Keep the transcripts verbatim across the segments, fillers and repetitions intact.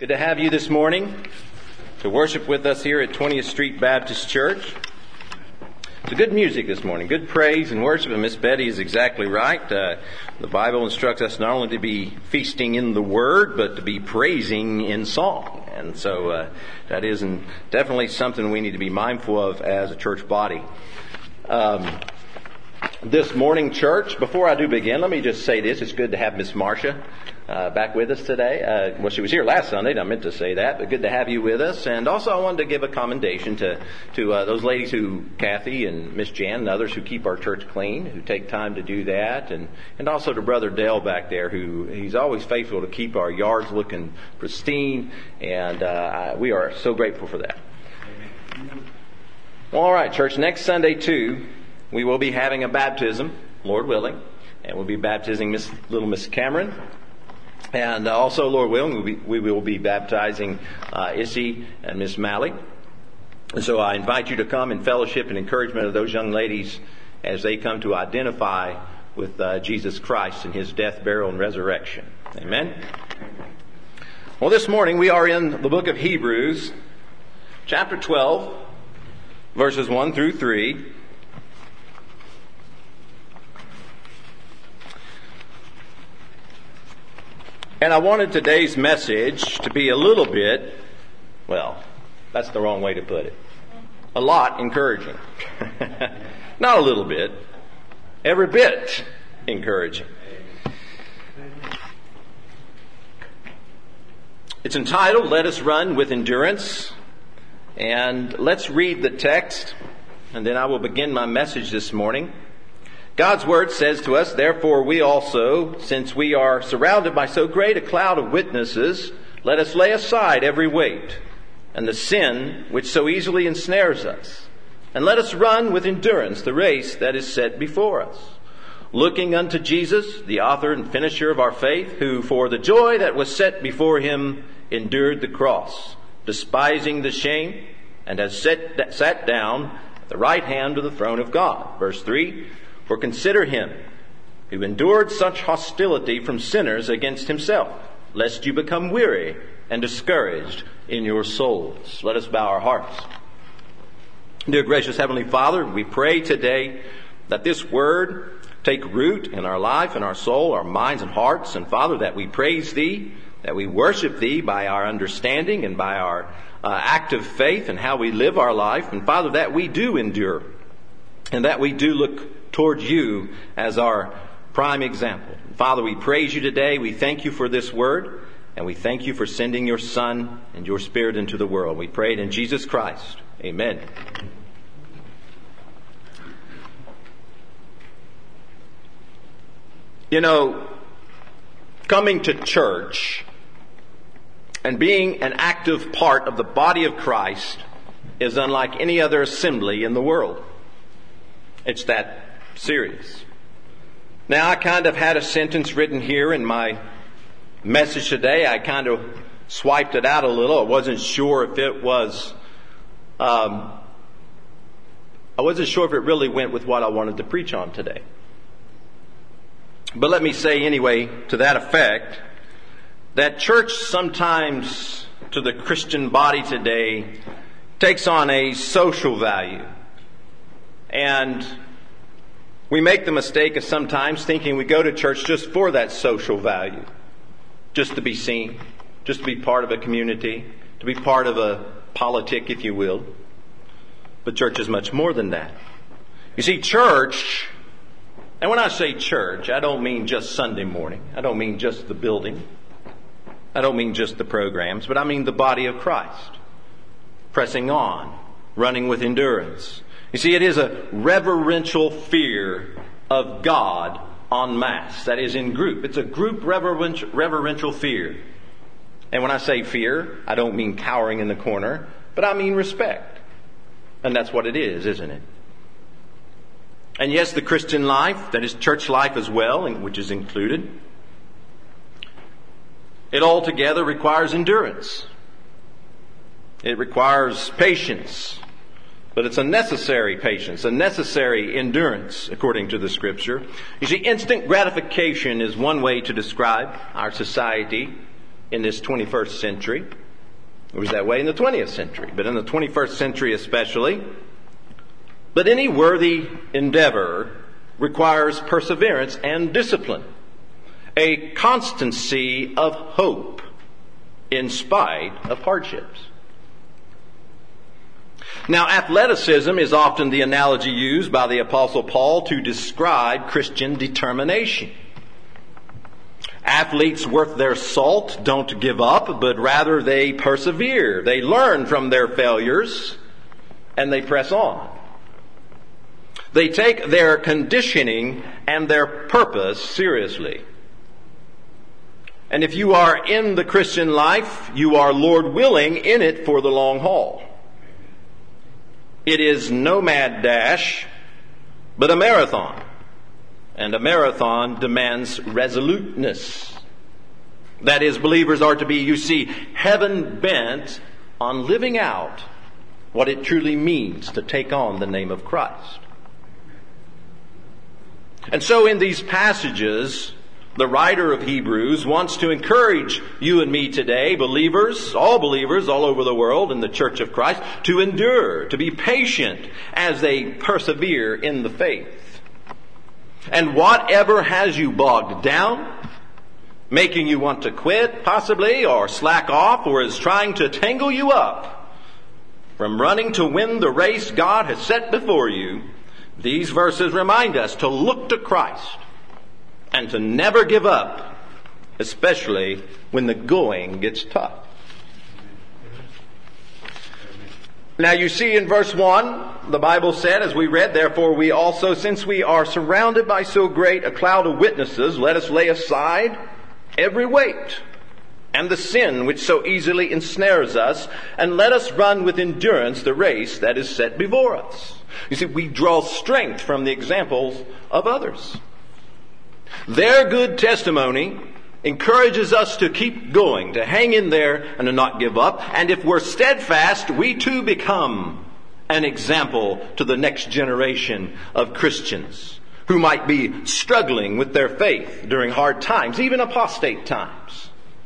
Good to have you this morning to worship with us here at twentieth Street Baptist Church. It's a good music this morning, good praise and worship, and Miss Betty is exactly right. Uh, the Bible instructs us not only to be feasting in the Word, but to be praising in song. And so uh, that is definitely something we need to be mindful of as a church body. Um, this morning, church, before I do begin, let me just say this. It's good to have Miss Marcia Uh, back with us today. Uh, well, she was here last Sunday. I meant to say that, but good to have you with us. And also, I wanted to give a commendation to to uh, those ladies who, Kathy and Miss Jan and others who keep our church clean, who take time to do that, and and also to Brother Dale back there, who he's always faithful to keep our yards looking pristine, and uh, we are so grateful for that. Well, all right, church. Next Sunday too, we will be having a baptism, Lord willing, and we'll be baptizing Miss little Miss Cameron. And also, Lord willing, we'll be, we will be baptizing uh, Issy and Miss Malley. And so I invite you to come in fellowship and encouragement of those young ladies as they come to identify with uh, Jesus Christ and His death, burial, and resurrection. Amen? Well, this morning we are in the book of Hebrews, chapter twelve, verses one through three. And I wanted today's message to be a little bit, well, that's the wrong way to put it, a lot encouraging. Not a little bit, every bit encouraging. It's entitled, Let Us Run with Endurance. And let's read the text, and then I will begin my message this morning. God's Word says to us, therefore we also, since we are surrounded by so great a cloud of witnesses, let us lay aside every weight and the sin which so easily ensnares us. And let us run with endurance the race that is set before us, looking unto Jesus, the author and finisher of our faith, who for the joy that was set before Him endured the cross, despising the shame, and has set, sat down at the right hand of the throne of God. Verse three, for consider Him who endured such hostility from sinners against Himself, lest you become weary and discouraged in your souls. Let us bow our hearts. Dear gracious Heavenly Father, we pray today that this Word take root in our life, in our soul, our minds and hearts. And Father, that we praise Thee, that we worship Thee by our understanding and by our uh, active faith and how we live our life. And Father, that we do endure and that we do look toward You as our prime example. Father, we praise You today. We thank You for this Word, and we thank You for sending Your Son and Your Spirit into the world. We pray it in Jesus Christ. Amen. You know, coming to church and being an active part of the body of Christ is unlike any other assembly in the world. It's that serious. Now, I kind of had a sentence written here in my message today. I kind of swiped it out a little. I wasn't sure if it was, um, I wasn't sure if it really went with what I wanted to preach on today. But let me say anyway, to that effect, that church sometimes to the Christian body today takes on a social value. And we make the mistake of sometimes thinking we go to church just for that social value. Just to be seen. Just to be part of a community. To be part of a politic, if you will. But church is much more than that. You see, church, and when I say church, I don't mean just Sunday morning. I don't mean just the building. I don't mean just the programs. But I mean the body of Christ. Pressing on. Running with endurance. You see, it is a reverential fear of God en masse. That is in group. It's a group reverential, reverential fear. And when I say fear, I don't mean cowering in the corner, but I mean respect. And that's what it is, isn't it? And yes, the Christian life, that is church life as well, which is included, it altogether requires endurance. It requires patience. But it's a necessary patience, a necessary endurance, according to the Scripture. You see, instant gratification is one way to describe our society in this twenty-first century. It was that way in the twentieth century, but in the twenty-first century especially. But any worthy endeavor requires perseverance and discipline, a constancy of hope in spite of hardships. Now, athleticism is often the analogy used by the Apostle Paul to describe Christian determination. Athletes worth their salt don't give up, but rather they persevere. They learn from their failures and they press on. They take their conditioning and their purpose seriously. And if you are in the Christian life, you are, Lord willing, in it for the long haul. It is no mad dash, but a marathon. And a marathon demands resoluteness. That is, believers are to be, you see, heaven bent on living out what it truly means to take on the name of Christ. And so in these passages, the writer of Hebrews wants to encourage you and me today, believers, all believers all over the world in the Church of Christ, to endure, to be patient as they persevere in the faith. And whatever has you bogged down, making you want to quit, possibly, or slack off, or is trying to tangle you up from running to win the race God has set before you, these verses remind us to look to Christ and to never give up, especially when the going gets tough. Now you see in verse one, the Bible said, as we read, therefore we also, since we are surrounded by so great a cloud of witnesses, let us lay aside every weight and the sin which so easily ensnares us, and let us run with endurance the race that is set before us. You see, we draw strength from the examples of others. Their good testimony encourages us to keep going, to hang in there and to not give up. And if we're steadfast, we too become an example to the next generation of Christians who might be struggling with their faith during hard times, even apostate times.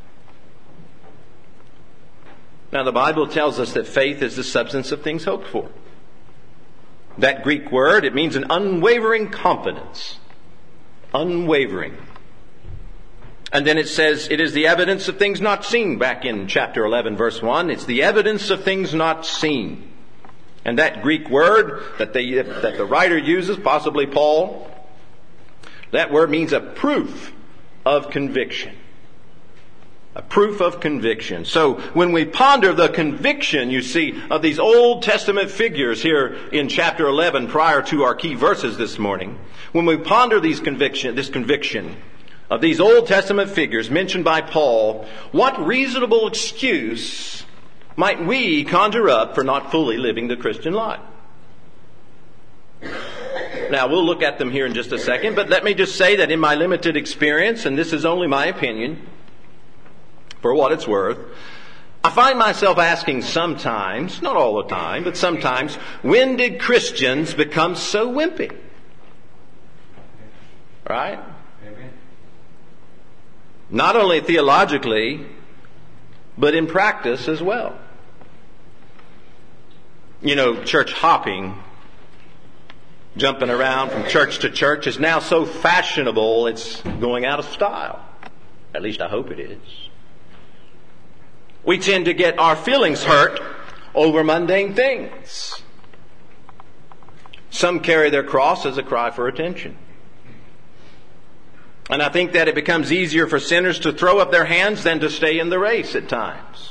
Now, the Bible tells us that faith is the substance of things hoped for. That Greek word, it means an unwavering confidence. Unwavering. And then it says it is the evidence of things not seen, back in chapter eleven, verse one. It's the evidence of things not seen. And that Greek word that, they, that the writer uses, possibly Paul, that word means a proof of conviction. A proof of conviction. So when we ponder the conviction, you see, of these Old Testament figures here in chapter eleven, prior to our key verses this morning, when we ponder these conviction, this conviction of these Old Testament figures mentioned by Paul, what reasonable excuse might we conjure up for not fully living the Christian life? Now, we'll look at them here in just a second, but let me just say that in my limited experience, and this is only my opinion, for what it's worth, I find myself asking sometimes, not all the time, but sometimes, when did Christians become so wimpy? Right? Amen. Not only theologically, but in practice as well. You know, church hopping, jumping around from church to church, is now so fashionable it's going out of style. At least I hope it is. We tend to get our feelings hurt over mundane things. Some carry their cross as a cry for attention. And I think that it becomes easier for sinners to throw up their hands than to stay in the race at times.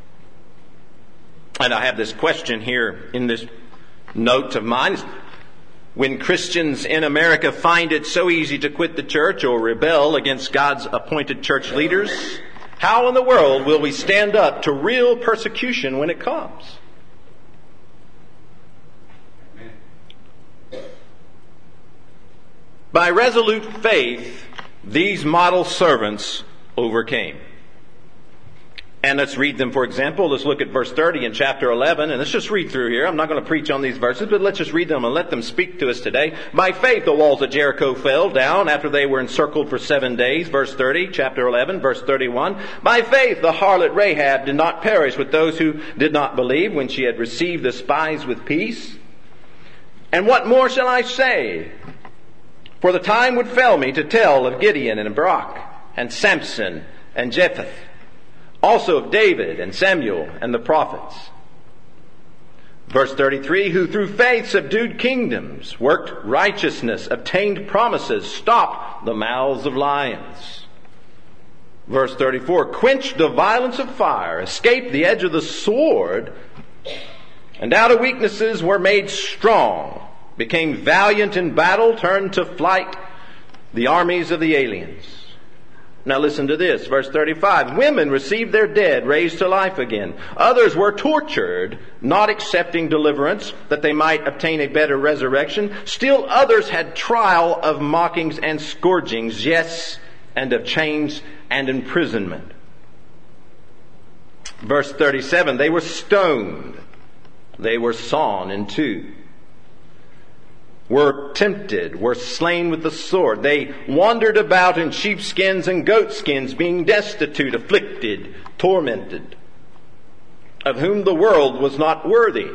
And I have this question here in this note of mine. When Christians in America find it so easy to quit the church or rebel against God's appointed church leaders, how in the world will we stand up to real persecution when it comes? By resolute faith, these model servants overcame. And let's read them, for example. Let's look at verse thirty in chapter eleven. And let's just read through here. I'm not going to preach on these verses, but let's just read them and let them speak to us today. By faith, the walls of Jericho fell down after they were encircled for seven days. Verse thirty, chapter eleven, verse thirty-one. By faith, the harlot Rahab did not perish with those who did not believe when she had received the spies with peace. And what more shall I say? For the time would fail me to tell of Gideon and Barak and Samson and Jephthah, also of David and Samuel and the prophets. Verse thirty-three, who through faith subdued kingdoms, worked righteousness, obtained promises, stopped the mouths of lions. Verse thirty-four, quenched the violence of fire, escaped the edge of the sword, and out of weaknesses were made strong, became valiant in battle, turned to flight the armies of the aliens. Now listen to this, verse thirty-five. Women received their dead raised to life again. Others were tortured, not accepting deliverance, that they might obtain a better resurrection. Still others had trial of mockings and scourgings, yes, and of chains and imprisonment. Verse thirty-seven. They were stoned. They were sawn in two. Were tempted, were slain with the sword. They wandered about in sheepskins and goatskins, being destitute, afflicted, tormented, of whom the world was not worthy.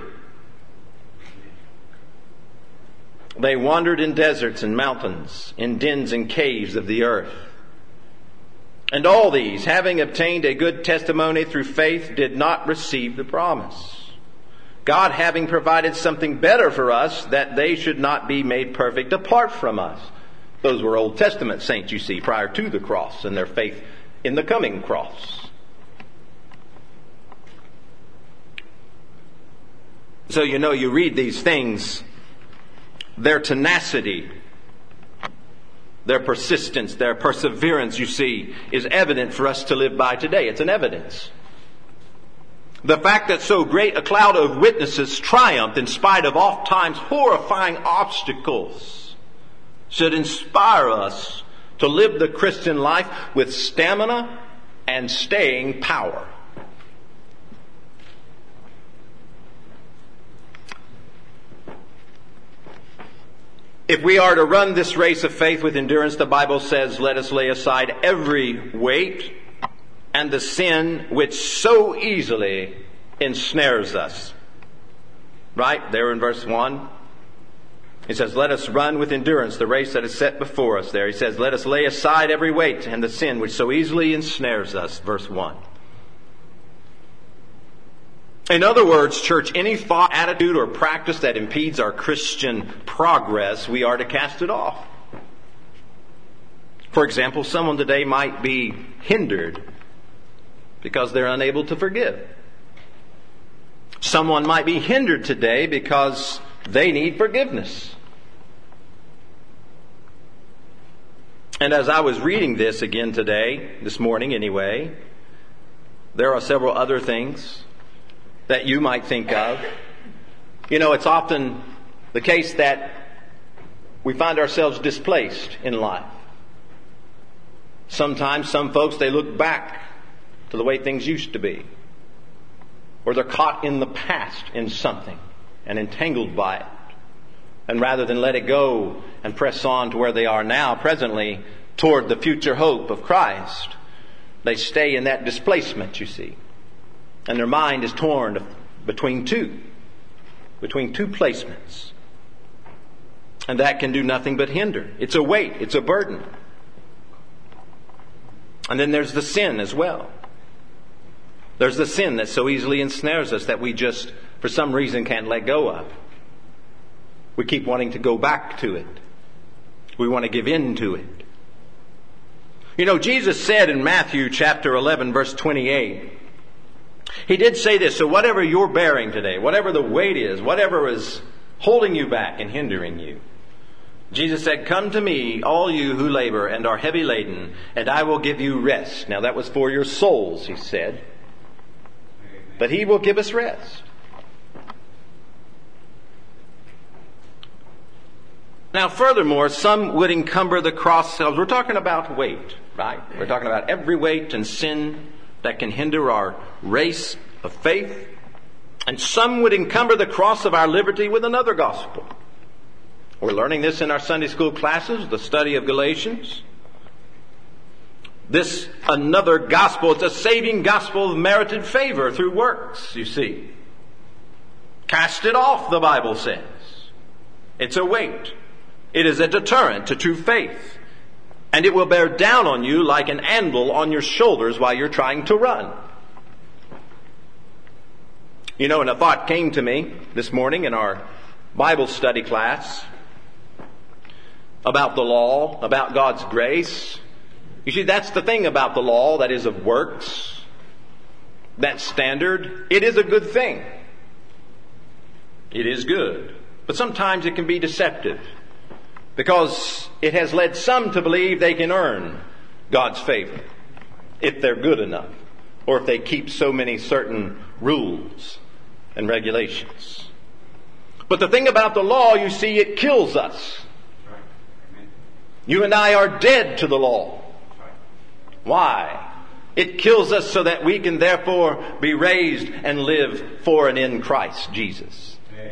They wandered in deserts and mountains, in dens and caves of the earth. And all these, having obtained a good testimony through faith, did not receive the promise. God having provided something better for us, that they should not be made perfect apart from us. Those were Old Testament saints, you see, prior to the cross and their faith in the coming cross. So you know, you read these things, their tenacity, their persistence, their perseverance, you see, is evident for us to live by today. It's an evidence. The fact that so great a cloud of witnesses triumphed in spite of oft-times horrifying obstacles should inspire us to live the Christian life with stamina and staying power. If we are to run this race of faith with endurance, the Bible says, let us lay aside every weight and the sin which so easily ensnares us. Right? There in verse one. He says, let us run with endurance the race that is set before us. There he says, let us lay aside every weight and the sin which so easily ensnares us. Verse one. In other words, church, any thought, attitude, or practice that impedes our Christian progress, we are to cast it off. For example, someone today might be hindered because they're unable to forgive. Someone might be hindered today because they need forgiveness. And as I was reading this again today, this morning anyway, there are several other things that you might think of. You know, it's often the case that we find ourselves displaced in life. Sometimes some folks, they look back to the way things used to be. Or they're caught in the past in something and entangled by it. And rather than let it go and press on to where they are now, presently, toward the future hope of Christ, they stay in that displacement, you see. And their mind is torn between two, between two placements. And that can do nothing but hinder. It's a weight, it's a burden. And then there's the sin as well. There's the sin that so easily ensnares us that we just, for some reason, can't let go of. We keep wanting to go back to it. We want to give in to it. You know, Jesus said in Matthew chapter eleven, verse twenty-eight, He did say this, so whatever you're bearing today, whatever the weight is, whatever is holding you back and hindering you, Jesus said, come to me, all you who labor and are heavy laden, and I will give you rest. Now that was for your souls, he said. But he will give us rest. Now furthermore, some would encumber the cross selves. We're talking about weight, right? We're talking about every weight and sin that can hinder our race of faith. And some would encumber the cross of our liberty with another gospel. We're learning this in our Sunday school classes, the study of Galatians. This another gospel, it's a saving gospel of merited favor through works, you see. Cast it off, the Bible says. It's a weight. It is a deterrent to true faith. And it will bear down on you like an anvil on your shoulders while you're trying to run. You know, and a thought came to me this morning in our Bible study class about the law, about God's grace. You see, that's the thing about the law that is of works. That standard, it is a good thing. It is good. But sometimes it can be deceptive because it has led some to believe they can earn God's favor if they're good enough or if they keep so many certain rules and regulations. But the thing about the law, you see, it kills us. You and I are dead to the law. Why? It kills us so that we can therefore be raised and live for and in Christ Jesus.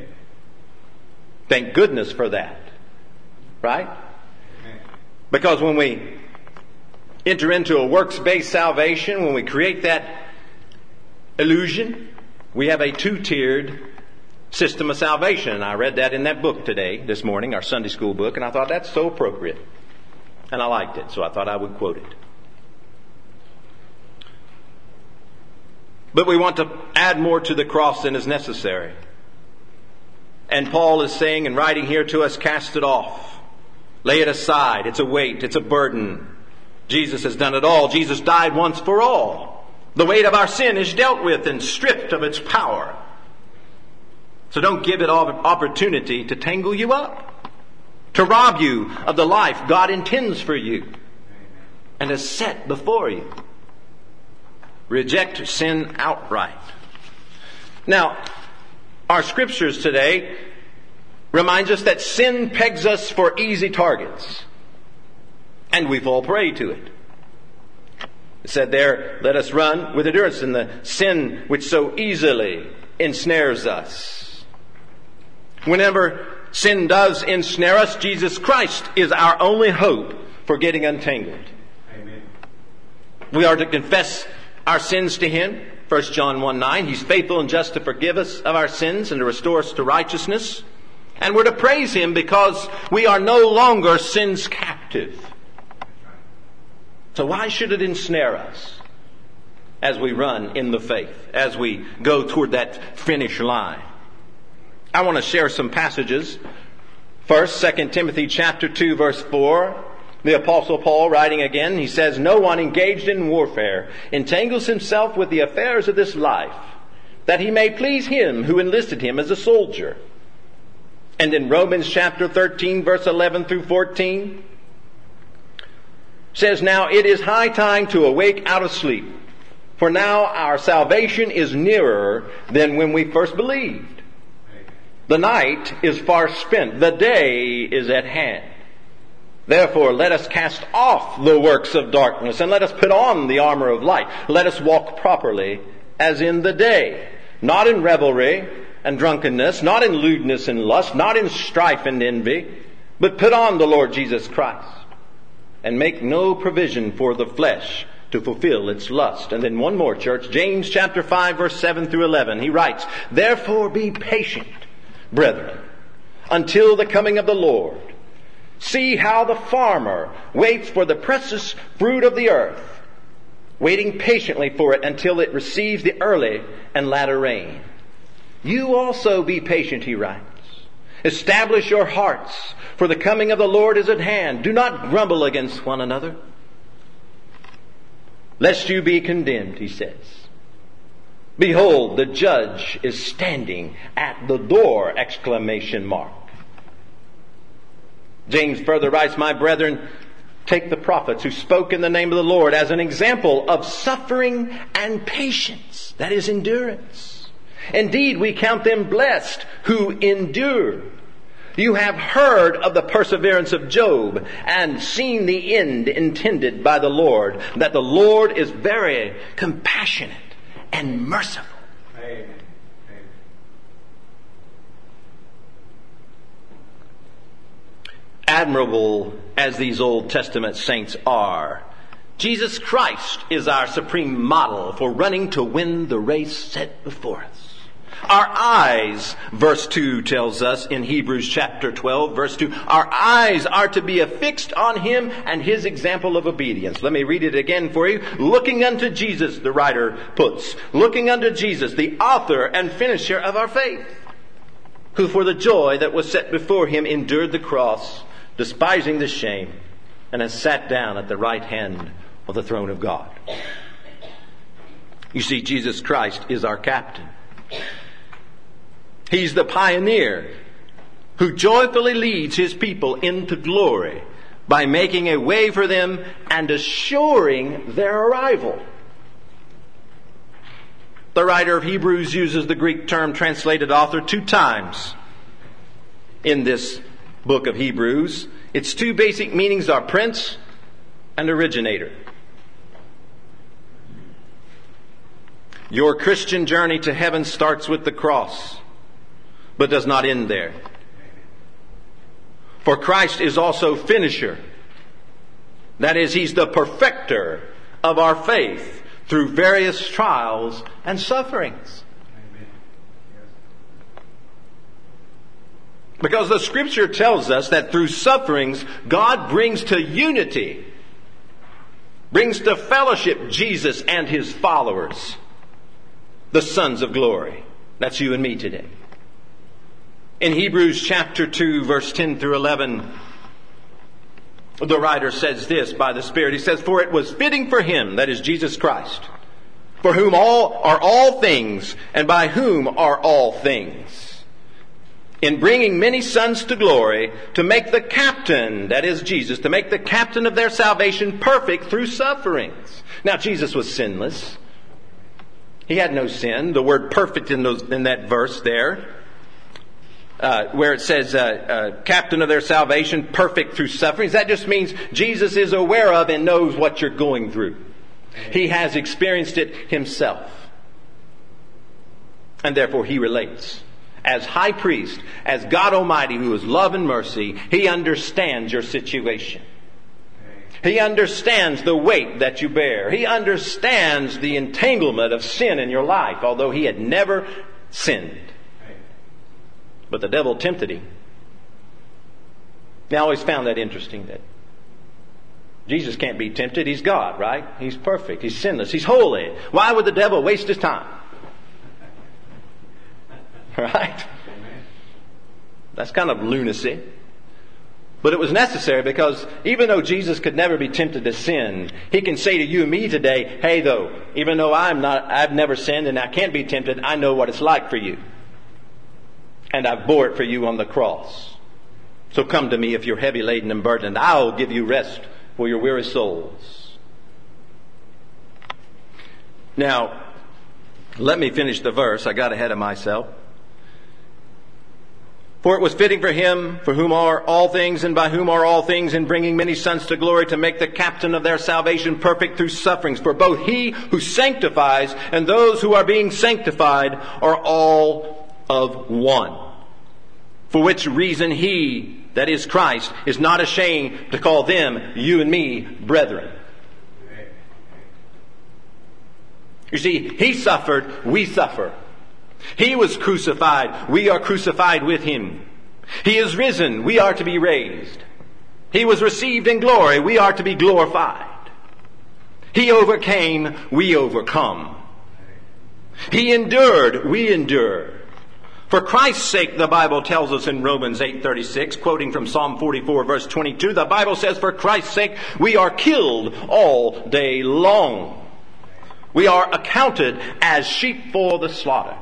Thank goodness for that. Right? Because when we enter into a works-based salvation, when we create that illusion, we have a two-tiered system of salvation. And I read that in that book today, this morning, our Sunday school book, and I thought that's so appropriate. And I liked it, so I thought I would quote it. But we want to add more to the cross than is necessary. And Paul is saying and writing here to us, cast it off. Lay it aside. It's a weight. It's a burden. Jesus has done it all. Jesus died once for all. The weight of our sin is dealt with and stripped of its power. So don't give it opportunity to tangle you up, to rob you of the life God intends for you and has set before you. Reject sin outright. Now, our scriptures today reminds us that sin pegs us for easy targets, and we fall prey to it. It said there, let us run with endurance in the sin which so easily ensnares us. Whenever sin does ensnare us, Jesus Christ is our only hope for getting untangled. Amen. We are to confess our sins to Him. First John one nine. He's faithful and just to forgive us of our sins and to restore us to righteousness. And we're to praise Him because we are no longer sin's captive. So why should it ensnare us as we run in the faith, as we go toward that finish line? I want to share some passages. First, Second Timothy chapter two, verse four. The Apostle Paul writing again, he says, no one engaged in warfare entangles himself with the affairs of this life, that he may please him who enlisted him as a soldier. And in Romans chapter thirteen, verse eleven through fourteen, says, now it is high time to awake out of sleep, for now our salvation is nearer than when we first believed. The night is far spent, the day is at hand. Therefore, let us cast off the works of darkness and let us put on the armor of light. Let us walk properly as in the day, not in revelry and drunkenness, not in lewdness and lust, not in strife and envy, but put on the Lord Jesus Christ and make no provision for the flesh to fulfill its lust. And then one more, church, James chapter five, verse seven through eleven. He writes, therefore be patient, brethren, until the coming of the Lord. See how the farmer waits for the precious fruit of the earth, waiting patiently for it until it receives the early and latter rain. You also be patient, he writes. Establish your hearts, for the coming of the Lord is at hand. Do not grumble against one another, lest you be condemned, he says. Behold, the judge is standing at the door! Exclamation mark. James further writes, my brethren, take the prophets who spoke in the name of the Lord as an example of suffering and patience. That is endurance. Indeed, we count them blessed who endure. You have heard of the perseverance of Job and seen the end intended by the Lord, that the Lord is very compassionate and merciful. Amen. Admirable as these Old Testament saints are, Jesus Christ is our supreme model for running to win the race set before us. Our eyes, verse two tells us in Hebrews chapter twelve, verse two, our eyes are to be affixed on Him and His example of obedience. Let me read it again for you. Looking unto Jesus, the writer puts, looking unto Jesus, the author and finisher of our faith, who for the joy that was set before Him endured the cross, despising the shame, and has sat down at the right hand of the throne of God. You see, Jesus Christ is our captain. He's the pioneer who joyfully leads His people into glory by making a way for them and assuring their arrival. The writer of Hebrews uses the Greek term translated author two times in this book of Hebrews. Its two basic meanings are prince and originator. Your Christian journey to heaven starts with the cross, but does not end there. For Christ is also finisher. That is, He's the perfecter of our faith through various trials and sufferings. Because the Scripture tells us that through sufferings, God brings to unity, brings to fellowship Jesus and His followers, the sons of glory. That's you and me today. In Hebrews chapter two, verse ten through eleven, the writer says this by the Spirit. He says, for it was fitting for Him, that is Jesus Christ, for whom all are all things, and by whom are all things, in bringing many sons to glory, to make the captain, that is Jesus, to make the captain of their salvation perfect through sufferings. Now, Jesus was sinless. He had no sin. The word perfect in, those, in that verse there, uh, where it says uh, uh, captain of their salvation, perfect through sufferings, that just means Jesus is aware of and knows what you're going through. He has experienced it Himself. And therefore He relates. As high priest, as God Almighty, who is love and mercy, He understands your situation. He understands the weight that you bear. He understands the entanglement of sin in your life, although He had never sinned. But the devil tempted Him. I always found that interesting, that Jesus can't be tempted. He's God, right? He's perfect. He's sinless. He's holy. Why would the devil waste his time? Right? That's kind of lunacy. But it was necessary, because even though Jesus could never be tempted to sin, He can say to you and me today, hey though, even though I'm not, I've never sinned and I can't be tempted, I know what it's like for you. And I bore it for you on the cross. So come to me if you're heavy laden and burdened. I'll give you rest for your weary souls. Now, let me finish the verse. I got ahead of myself. For it was fitting for Him, for whom are all things and by whom are all things, in bringing many sons to glory, to make the captain of their salvation perfect through sufferings. For both He who sanctifies and those who are being sanctified are all of one. For which reason He, that is Christ, is not ashamed to call them, you and me, brethren. You see, He suffered, we suffer. He was crucified. We are crucified with Him. He is risen. We are to be raised. He was received in glory. We are to be glorified. He overcame. We overcome. He endured. We endure. For Christ's sake, the Bible tells us in Romans eight thirty-six, quoting from Psalm forty-four, verse twenty-two, the Bible says, for Christ's sake, we are killed all day long. We are accounted as sheep for the slaughter.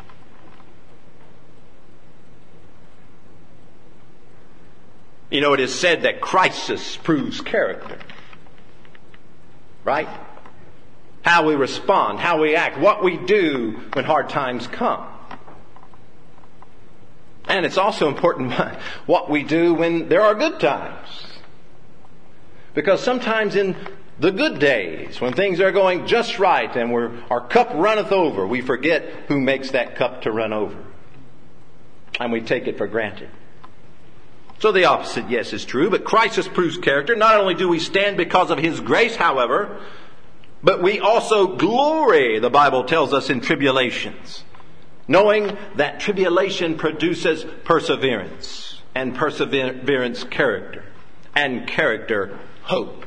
You know, it is said that crisis proves character. Right? How we respond, how we act, what we do when hard times come. And it's also important what we do when there are good times. Because sometimes in the good days, when things are going just right and we're, our cup runneth over, we forget who makes that cup to run over. And we take it for granted. So the opposite, yes, is true, but Christ proves character. Not only do we stand because of His grace, however, but we also glory, the Bible tells us, in tribulations, knowing that tribulation produces perseverance, and perseverance character, and character hope.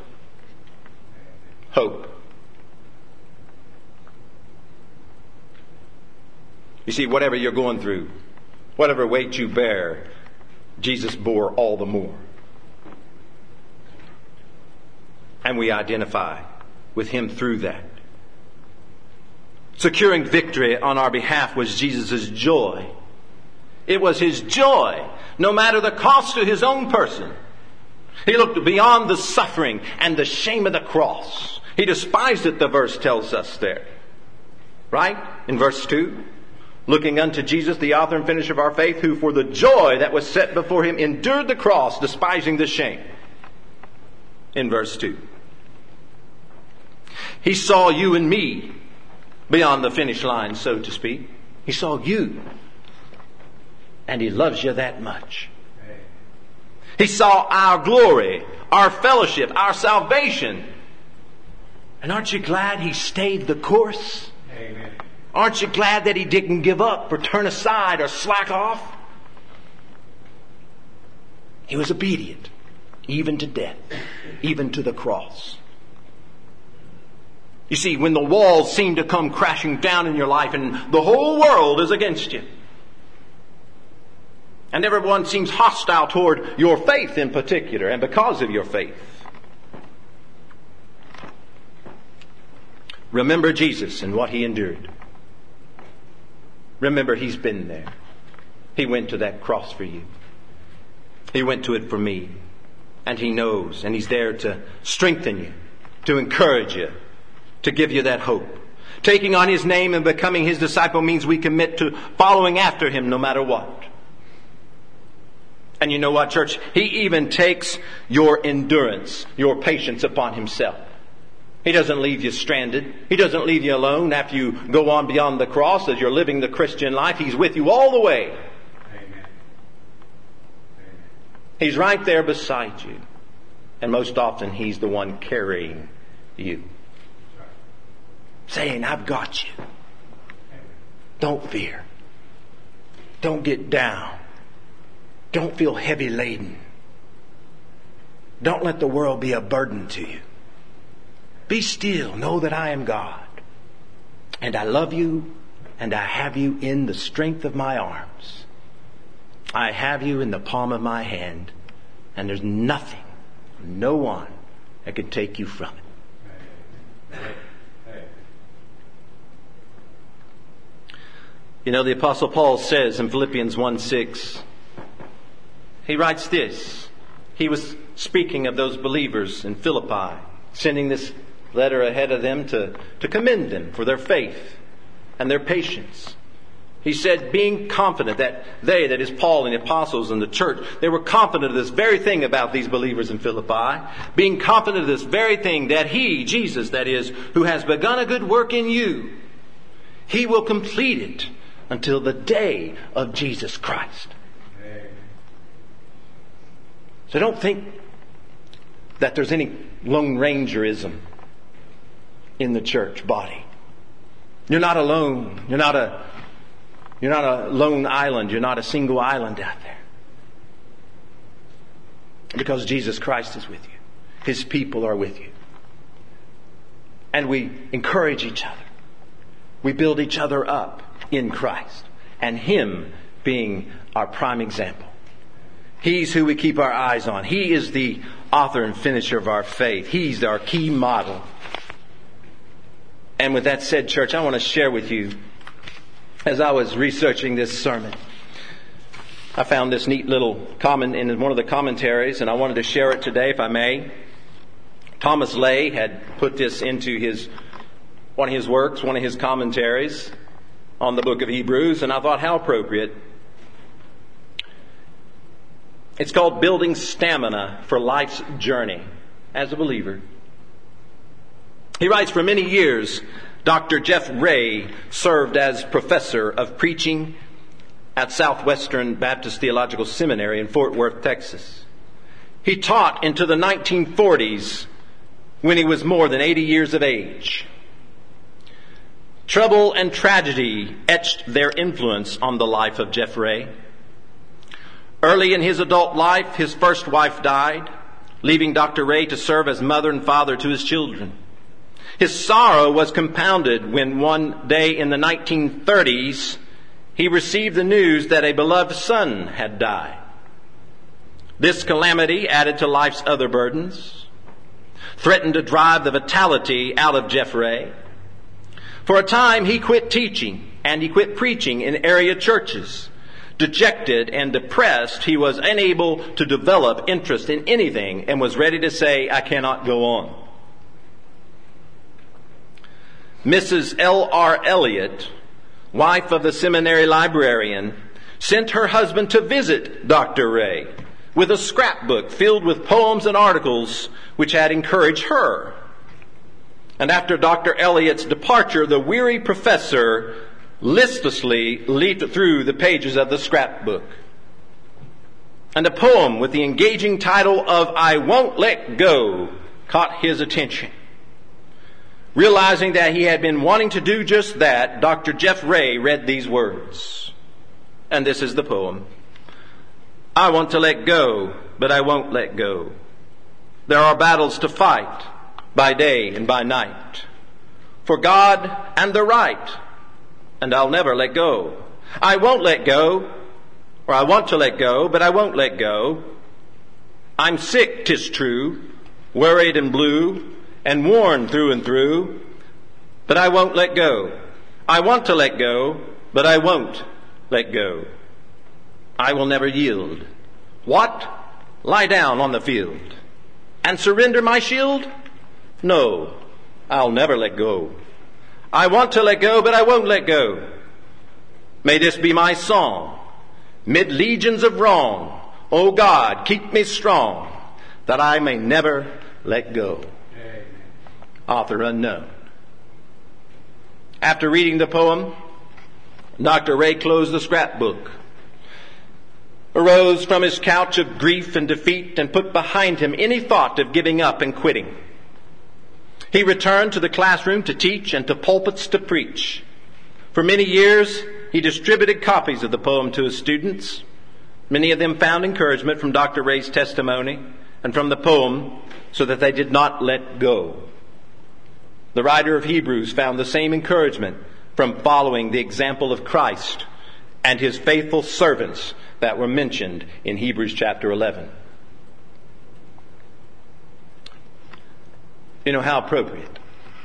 Hope. You see, whatever you're going through, whatever weight you bear, Jesus bore all the more. And we identify with Him through that. Securing victory on our behalf was Jesus' joy. It was His joy, no matter the cost to His own person. He looked beyond the suffering and the shame of the cross. He despised it, the verse tells us there. Right? In verse two. Looking unto Jesus, the author and finisher of our faith, who for the joy that was set before Him endured the cross, despising the shame. In verse two. He saw you and me beyond the finish line, so to speak. He saw you. And He loves you that much. He saw our glory, our fellowship, our salvation. And aren't you glad He stayed the course? Amen. Aren't you glad that He didn't give up or turn aside or slack off? He was obedient, even to death, even to the cross. You see, when the walls seem to come crashing down in your life and the whole world is against you, and everyone seems hostile toward your faith in particular, and because of your faith, remember Jesus and what He endured. Remember, He's been there. He went to that cross for you. He went to it for me. And He knows, and He's there to strengthen you, to encourage you, to give you that hope. Taking on His name and becoming His disciple means we commit to following after Him no matter what. And you know what, church? He even takes your endurance, your patience upon Himself. He doesn't leave you stranded. He doesn't leave you alone after you go on beyond the cross as you're living the Christian life. He's with you all the way. Amen. He's right there beside you. And most often He's the one carrying you. Saying, I've got you. Don't fear. Don't get down. Don't feel heavy laden. Don't let the world be a burden to you. Be still. Know that I am God. And I love you. And I have you in the strength of my arms. I have you in the palm of my hand. And there's nothing, no one that can take you from it. You know, the Apostle Paul says in Philippians one six, he writes this. He was speaking of those believers in Philippi, sending this letter ahead of them to, to commend them for their faith and their patience. He said, being confident that they, that is Paul and the apostles and the church, they were confident of this very thing about these believers in Philippi. Being confident of this very thing that He, Jesus, that is, who has begun a good work in you, He will complete it until the day of Jesus Christ. So don't think that there's any Lone Rangerism in the church body. You're not alone. You're not a You're not a lone island. You're not a single island out there. Because Jesus Christ is with you. His people are with you. And we encourage each other. We build each other up in Christ. And Him being our prime example. He's who we keep our eyes on. He is the author and finisher of our faith. He's our key model. And with that said, church, I want to share with you, as I was researching this sermon, I found this neat little comment in one of the commentaries, and I wanted to share it today, if I may. Thomas Lay had put this into his one of his works, one of his commentaries on the book of Hebrews, and I thought how appropriate. It's called Building Stamina for Life's Journey as a Believer. He writes, for many years, Doctor Jeff Ray served as professor of preaching at Southwestern Baptist Theological Seminary in Fort Worth, Texas. He taught into the nineteen forties when he was more than eighty years of age. Trouble and tragedy etched their influence on the life of Jeff Ray. Early in his adult life, his first wife died, leaving Doctor Ray to serve as mother and father to his children. His sorrow was compounded when one day in the nineteen thirties, he received the news that a beloved son had died. This calamity, added to life's other burdens, threatened to drive the vitality out of Jeff Ray. For a time, he quit teaching and he quit preaching in area churches. Dejected and depressed, he was unable to develop interest in anything and was ready to say, I cannot go on. Missus L R Elliott, wife of the seminary librarian, sent her husband to visit Doctor Ray with a scrapbook filled with poems and articles which had encouraged her. And after Doctor Elliott's departure, the weary professor listlessly leafed through the pages of the scrapbook. And a poem with the engaging title of I Won't Let Go caught his attention. Realizing that he had been wanting to do just that, Doctor Jeff Ray read these words. And this is the poem. I want to let go, but I won't let go. There are battles to fight by day and by night. For God and the right. And I'll never let go. I won't let go, or I want to let go, but I won't let go. I'm sick, 'tis true, worried and blue, and worn through and through, but I won't let go. I want to let go, but I won't let go. I will never yield. What? Lie down on the field and surrender my shield? No, I'll never let go. I want to let go, but I won't let go. May this be my song. Mid legions of wrong, O God, keep me strong, that I may never let go. Amen. Author unknown. After reading the poem, Doctor Ray closed the scrapbook, arose from his couch of grief and defeat, and put behind him any thought of giving up and quitting. He returned to the classroom to teach and to pulpits to preach. For many years, he distributed copies of the poem to his students. Many of them found encouragement from Doctor Ray's testimony and from the poem, so that they did not let go. The writer of Hebrews found the same encouragement from following the example of Christ and his faithful servants that were mentioned in Hebrews chapter eleven. You know, how appropriate.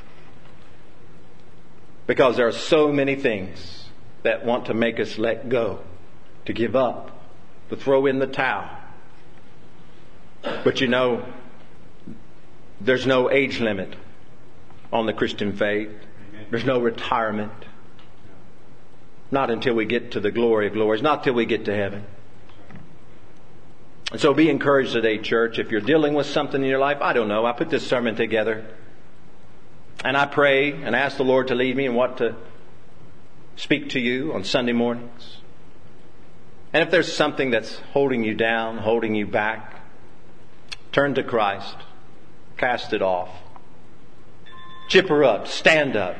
Because there are so many things that want to make us let go, to give up, to throw in the towel. But you know, there's no age limit on the Christian faith. There's no retirement. Not until we get to the glory of glories. Not till we get to heaven. And so be encouraged today, church. If you're dealing with something in your life, I don't know. I put this sermon together. And I pray and ask the Lord to lead me in what to speak to you on Sunday mornings. And if there's something that's holding you down, holding you back, turn to Christ. Cast it off. Chipper up. Stand up.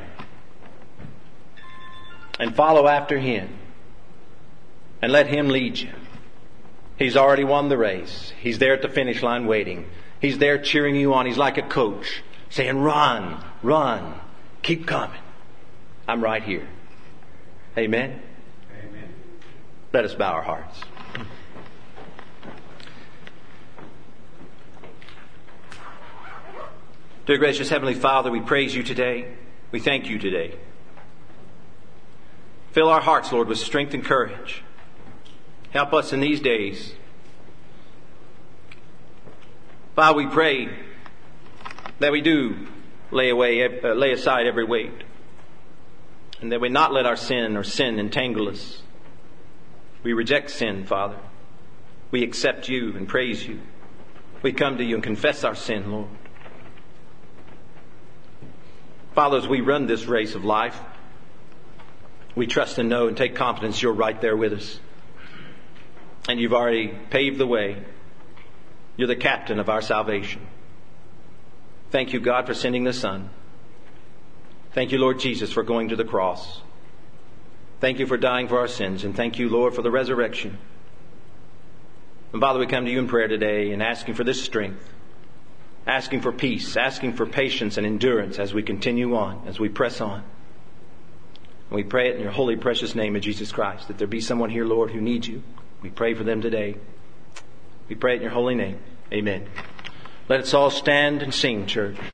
And follow after Him. And let Him lead you. He's already won the race. He's there at the finish line waiting. He's there cheering you on. He's like a coach saying, run, run, keep coming. I'm right here. Amen? Amen. Let us bow our hearts. Dear gracious Heavenly Father, we praise you today. We thank you today. Fill our hearts, Lord, with strength and courage. Help us in these days. Father, we pray that we do lay away, uh, lay aside every weight, and that we not let our sin or sin entangle us. We reject sin, Father. We accept you and praise you. We come to you and confess our sin, Lord. Father, as we run this race of life, we trust and know and take confidence you're right there with us. And you've already paved the way. You're the captain of our salvation. Thank you, God, for sending the Son. Thank you, Lord Jesus, for going to the cross. Thank you for dying for our sins. And thank you, Lord, for the resurrection. And Father, we come to you in prayer today and asking for this strength, asking for peace, asking for patience and endurance as we continue on, as we press on. And we pray it in your holy, precious name of Jesus Christ, that there be someone here, Lord, who needs you. We pray for them today. We pray it in your holy name. Amen. Let us all stand and sing, church.